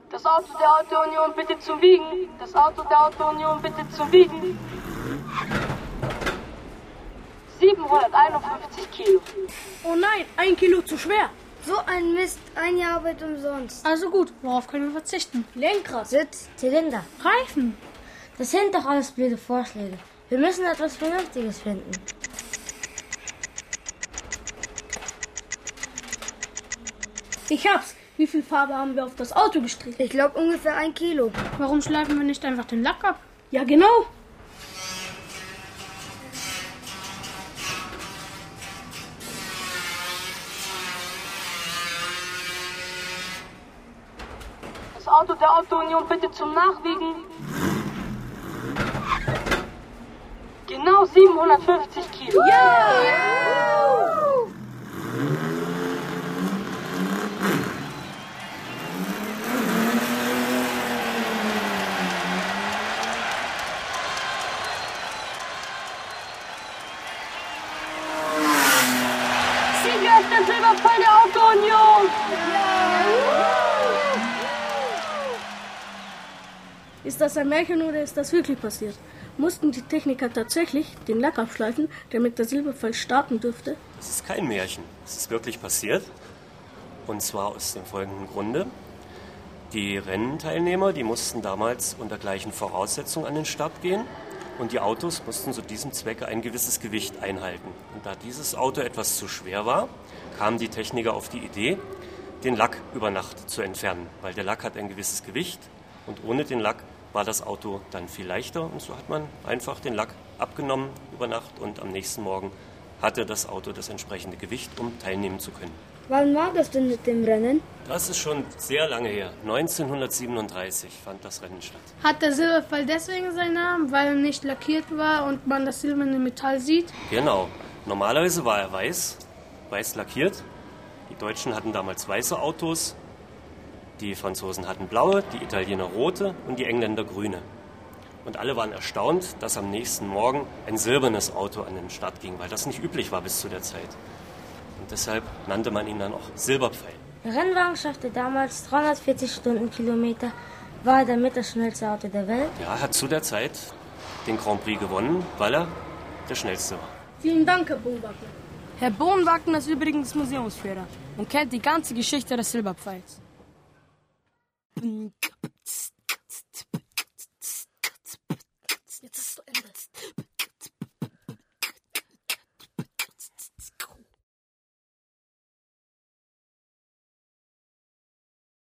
Das Auto der Auto-Union bitte zum Wiegen. Das Auto der Auto-Union bitte zum Wiegen. 751 Kilo. Oh nein, 1 Kilo zu schwer. So ein Mist, ein Jahr Arbeit umsonst. Also gut, worauf können wir verzichten? Lenkrad, Sitz, Zylinder. Reifen. Das sind doch alles blöde Vorschläge. Wir müssen etwas Vernünftiges finden. Ich hab's. Wie viel Farbe haben wir auf das Auto gestrichen? Ich glaube ungefähr 1 Kilo. Warum schleifen wir nicht einfach den Lack ab? Ja, genau. Das Auto der Auto-Union bitte zum Nachwiegen. Genau 750 Kilo. Sieger ist der Silberpfeil der Auto-Union. Ist das ein Märchen oder ist das wirklich passiert? Mussten die Techniker tatsächlich den Lack abschleifen, damit der Silberpfeil starten dürfte? Das ist kein Märchen. Es ist wirklich passiert. Und zwar aus dem folgenden Grunde. Die Rennteilnehmer, die mussten damals unter gleichen Voraussetzungen an den Start gehen. Und die Autos mussten zu diesem Zwecke ein gewisses Gewicht einhalten. Und da dieses Auto etwas zu schwer war, kamen die Techniker auf die Idee, den Lack über Nacht zu entfernen. Weil der Lack hat ein gewisses Gewicht und ohne den Lack war das Auto dann viel leichter. Und so hat man einfach den Lack abgenommen über Nacht und am nächsten Morgen hatte das Auto das entsprechende Gewicht, um teilnehmen zu können. Wann war das denn mit dem Rennen? Das ist schon sehr lange her. 1937 fand das Rennen statt. Hat der Silberpfeil deswegen seinen Namen, weil er nicht lackiert war und man das silberne Metall sieht? Genau. Normalerweise war er weiß lackiert. Die Deutschen hatten damals weiße Autos. Die Franzosen hatten blaue, die Italiener rote und die Engländer grüne. Und alle waren erstaunt, dass am nächsten Morgen ein silbernes Auto an den Start ging, weil das nicht üblich war bis zu der Zeit. Und deshalb nannte man ihn dann auch Silberpfeil. Der Rennwagen schaffte damals 340 Stundenkilometer, war damit das schnellste Auto der Welt. Ja, er hat zu der Zeit den Grand Prix gewonnen, weil er der schnellste war. Vielen Dank, Herr Bohnwagner. Herr Bohnwagner ist übrigens Museumsführer und kennt die ganze Geschichte des Silberpfeils.